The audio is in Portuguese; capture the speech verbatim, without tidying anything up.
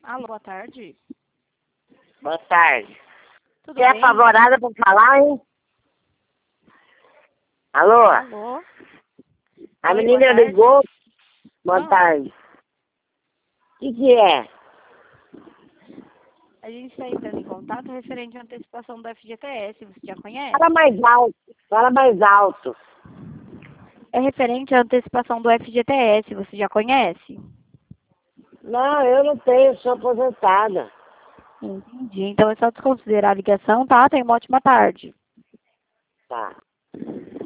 Alô, boa tarde. Boa tarde. Tudo Você é bem? apavorada pra falar, hein? Alô? Alô? A Oi, menina boa tarde. ligou. Boa Ah. tarde. O que que é? A gente está entrando em contato referente à antecipação do F G T S. Você já conhece? Fala mais alto. Fala mais alto. É referente à antecipação do F G T S. Você já conhece? Não, eu não tenho, sou aposentada. Entendi. Então é só desconsiderar a ligação, tá? Tenha uma ótima tarde. Tá.